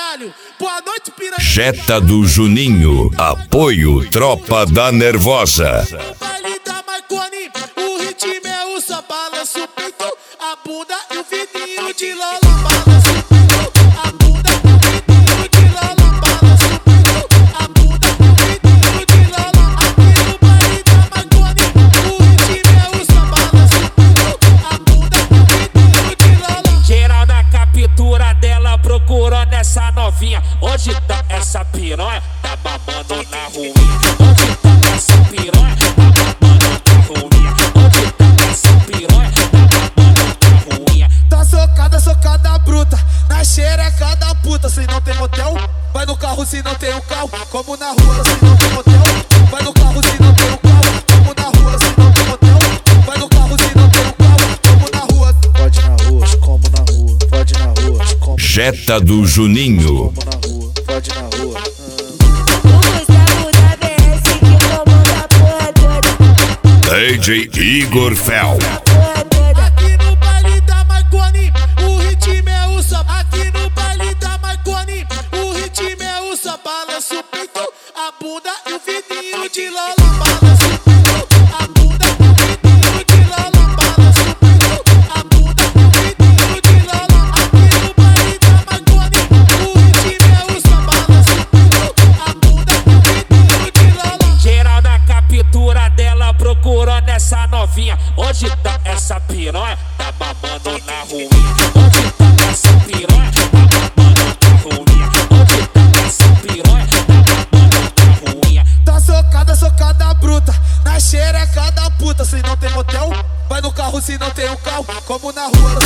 caralho. Boa noite, piranha. Jetta do Juninho, apoio Tropa da Nervosa. No baile da Marconi, o ritmo é o só balança o peito, a bunda e o vidinho de Lola. Balança o peito, a bunda e o vidinho de Lola. Balança o peito, a bunda e o vidinho de Lola. Aqui no baile da Marconi, o ritmo é o só balança o peito, a bunda e o vidinho de Lola. Geral na captura dela procurou nessa novinha. Onde tá essa piranha? Tá mamando na ruinha. Onde tá essa piranha? Tá mamando na ruinha. Onde tá essa piranha? Tá mamando na ruinha. Tá socada bruta, na xereca da puta. Se não tem motel, vai no carro se não tem um carro. Como na rua, se não tem motel, vai no carro se não tem um carro. Como na rua, se não tem motel, vai no carro se não tem um carro. Como na rua, pode na rua, como na rua, pode na rua, como Jetta do Juninho. na rua, pode na rua. O Gustavo da BS que comanda a porra toda. DJ Igor Fel. Porra toda. aqui no baile da Marconi, o ritmo é o só. Aqui no baile da Marconi, o ritmo é o só. Balança o peito, a bunda e o vidinho de Lola. Balança o peito, a bunda e o vidinho de Lola. Balança o peito, a bunda e o vidinho de Lola. Aqui no baile da Marconi, o ritmo é o só. Balança o peito, a bunda e o vidinho de Lola. Geral na captura dela procurou nessa novinha. Onde tá essa piranha? Tá mamando na ruinha. Onde tá essa piranha? Tá mamando na ruinha. Onde tá essa piranha? Tá mamando na ruinha. Tá socada bruta, na xereca da puta. Se não tem motel, vai no carro se não tem um carro. Como na rua,